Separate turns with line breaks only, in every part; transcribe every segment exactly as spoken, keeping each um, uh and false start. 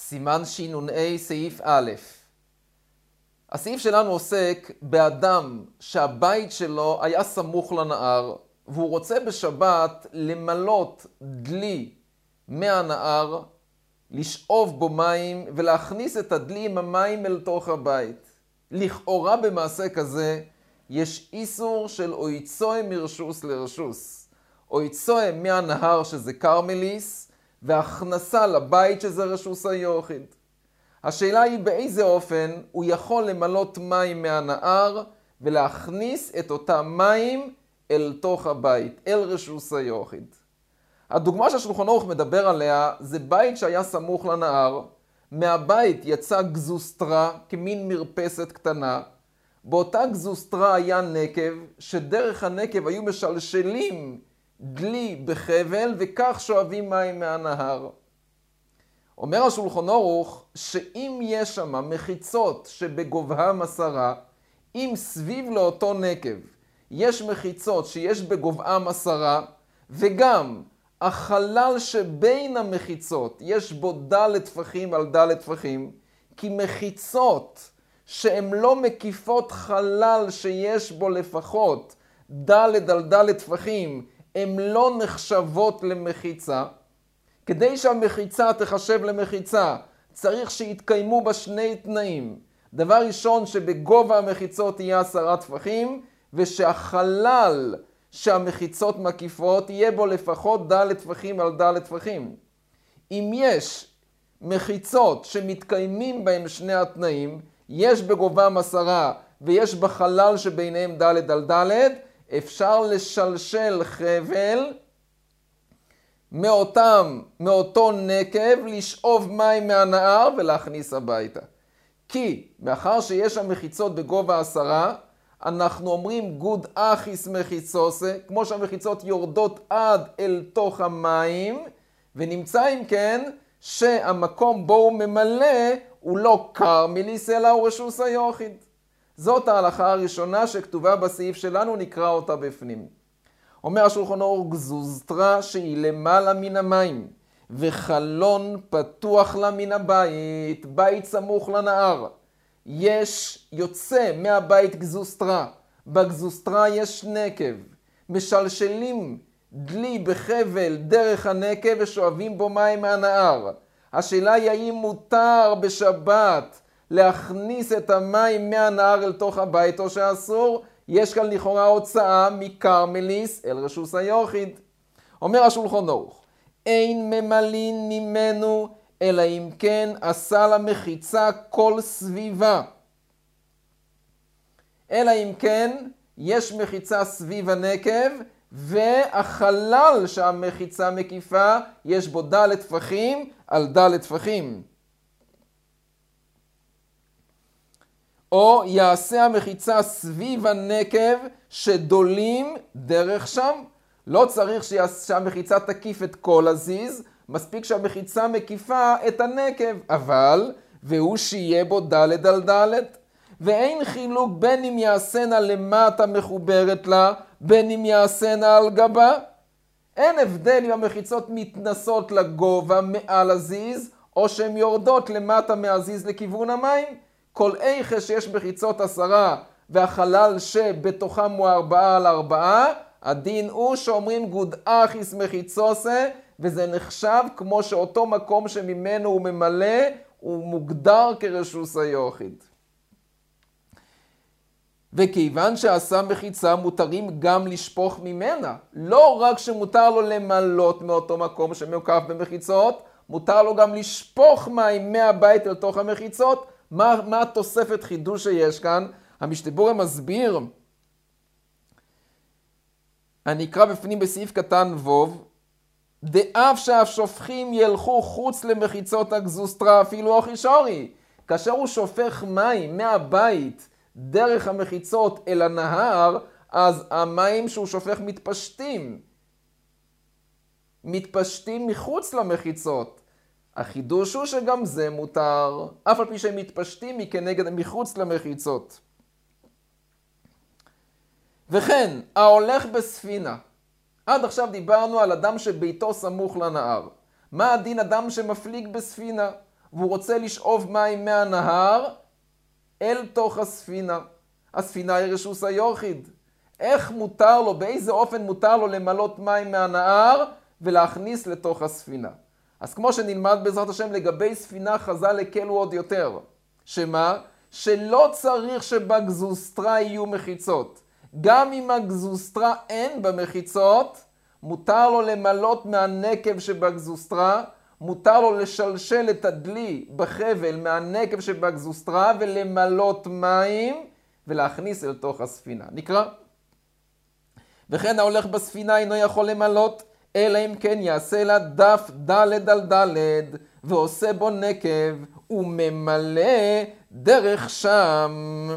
סימן ש"ה סעיף א'. הסעיף שלנו עוסק באדם שהבית שלו היה סמוך לנהר, והוא רוצה בשבת למלות דלי מהנהר, לשאוב בו מים ולהכניס את הדלי עם המים אל תוך הבית. לכאורה במעשה כזה יש איסור של אויצוי מרשוס לרשוס. אויצוי מהנהר שזה קרמליס, והכנסה לבית שזה רשוס היוחיד. השאלה היא באיזה אופן הוא יכול למלות מים מהנהר ולהכניס את אותם מים אל תוך הבית, אל רשוס היוחיד. הדוגמה שהשולחן ערוך מדבר עליה זה בית שהיה סמוך לנהר. מהבית יצא גזוסטרה כמין מרפסת קטנה. באותה גזוסטרה היה נקב, שדרך הנקב היו משלשלים דלי בחבל וכך שואבים מים מהנהר. אומר השולחן ערוך שאם יש שם מחיצות שבגובהם עשרה, אם סביב לאותו נקב יש מחיצות שיש בגובהם עשרה, וגם החלל שבין המחיצות יש בו ד' טפחים על ד' טפחים, כי מחיצות שהן לא מקיפות חלל שיש בו לפחות ד' על ד' טפחים, הן לא נחשבות למחיצה. כדי שהמחיצה תחשב למחיצה, צריך שיתקיימו בה שני תנאים. דבר ראשון, שבגובה המחיצות יהיה עשרה טפחים, ושהחלל שהמחיצות מקיפות יהיה בו לפחות ד' טפחים על ד' טפחים. אם יש מחיצות שמתקיימים בהם שני התנאים, יש בגובם עשרה ויש בחלל שביניהם ד' על ד', אפשר לשלשל חבל מאותם, מאותו נקב, לשאוב מים מהנהר ולהכניס הביתה. כי מאחר שיש שם מחיצות בגובה עשרה, אנחנו אומרים גוד אחיס מחיצוסה, כמו שהמחיצות יורדות עד אל תוך המים, ונמצא אם כן שהמקום בו הוא ממלא הוא לא קרמליס אלא הוא רשוס היוחיד. זאת ההלכה הראשונה שכתובה בסעיף שלנו, נקרא אותה בפנים. אומר השולחן ערוך גזוסטרה שהיא למעלה מן המים, וחלון פתוח לה מן הבית, בית סמוך לנהר. יש, יוצא מהבית גזוסטרה, בגזוסטרה יש נקב, משלשלים דלי בחבל דרך הנקב ושואבים בו מים מהנהר. השאלה היא האם מותר בשבת להכניס את המים מהנהר אל תוך הבית או שאסור? יש כאן לכאורה הוצאה מקרמליס אל רשוס היוחיד. אומר השולחן ערוך, אין ממלין ממנו אלא אם כן עשה למחיצה כל סביבה. אלא אם כן יש מחיצה סביב הנקב והחלל שהמחיצה מקיפה יש בו ד' טפחים על ד' טפחים. או יעשה המחיצה סביב הנקב שדולים דרך שם. לא צריך שהמחיצה תקיף את כל הזיז, מספיק שהמחיצה מקיפה את הנקב, אבל והוא שיהיה בו ד' על ד'. ואין חילוק בין אם יעשנה למטה מחוברת לה, בין אם יעשנה על גבה. אין הבדל אם המחיצות מתנסות לגובה מעל הזיז, או שהן יורדות למטה מהזיז לכיוון המים. כל איכה שיש מחיצות עשרה והחלל שבתוכם הוא ארבעה על ארבעה, הדין הוא שאומרים גוד אחיס מחיצוסה, וזה נחשב כמו שאותו מקום שממנו הוא ממלא, הוא מוגדר כרשוס היוחיד. וכיוון שעשה מחיצה מותרים גם לשפוך ממנה. לא רק שמותר לו למלות מאותו מקום שמוקף במחיצות, מותר לו גם לשפוך מים מהבית אל תוך המחיצות. מה, מה התוספת חידוש שיש כאן? המשתבורה מסביר, אני אקרא בפנים בסעיף קטן ווב, דאף שאף שופכים ילכו חוץ למחיצות הגזוסטרה אפילו אחישורי. כאשר הוא שופך מים מהבית דרך המחיצות אל הנהר, אז המים שהוא שופך מתפשטים. מתפשטים מחוץ למחיצות. החידוש הוא שגם זה מותר, אף על פי שהם מתפשטים מכנגד מחוץ למחיצות. וכן, ההולך בספינה. עד עכשיו דיברנו על אדם שביתו סמוך לנהר. מה הדין אדם שמפליג בספינה? והוא רוצה לשאוב מים מהנהר אל תוך הספינה. הספינה היא רשוס היורחיד. איך מותר לו, באיזה אופן מותר לו למלות מים מהנהר ולהכניס לתוך הספינה? אז כמו שנלמד בעזרת השם לגבי ספינה, חז"ל הקלו עוד יותר. שמה? שלא צריך שבגזוסטרה יהיו מחיצות. גם אם הגזוסטרה אין במחיצות, מותר לו למלות מהנקב שבגזוסטרה, מותר לו לשלשל את הדלי בחבל מהנקב שבגזוסטרה ולמלות מים ולהכניס אל תוך הספינה. נקרא. וכן ההולך בספינה אינו יכול למלות, אלא אם כן יעשה לה דף דלת על דלת, ועושה בו נקב, וממלא דרך שם.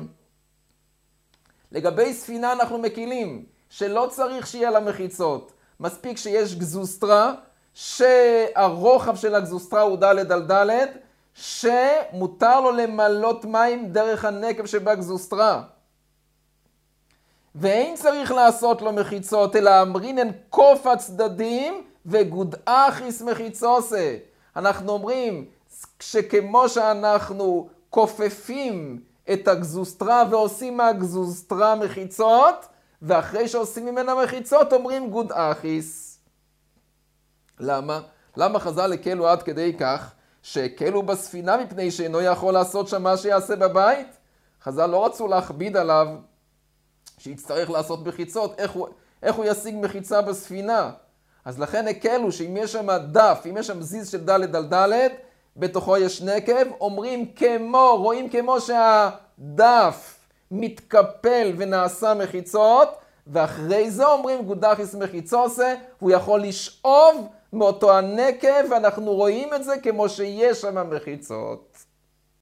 לגבי ספינה אנחנו מקילים, שלא צריך שיהיה לה מחיצות. מספיק שיש גזוסטרה, שהרוחב של הגזוסטרה הוא דלת על דלת, שמותר לו למלות מים דרך הנקב שבגזוסטרה. ואין צריך לעשות לו מחיצות, אלא אמרינן קוף הצדדים וגודאחיס מחיצוסה. אנחנו אומרים שכמו שאנחנו כופפים את הגזוסטרה ועושים מהגזוסטרה מחיצות, ואחרי שעושים ממנה מחיצות אומרים גודאחיס. למה? למה חז"ל הקלו עד כדי כך שהקלו בספינה מפני שאינו יכול לעשות שם מה שיעשה בבית? חז"ל לא רצו להכביד עליו שיצטרך לעשות מחיצות, איך הוא, איך הוא ישיג מחיצה בספינה? אז לכן הקלו שאם יש שם דף, אם יש שם זיז של דלת על דלת, בתוכו יש נקב, אומרים כמו, רואים כמו שהדף מתקפל ונעשה מחיצות, ואחרי זה אומרים גודאחיס מחיצוסה, הוא יכול לשאוב מאותו הנקב, ואנחנו רואים את זה כמו שיש שם מחיצות.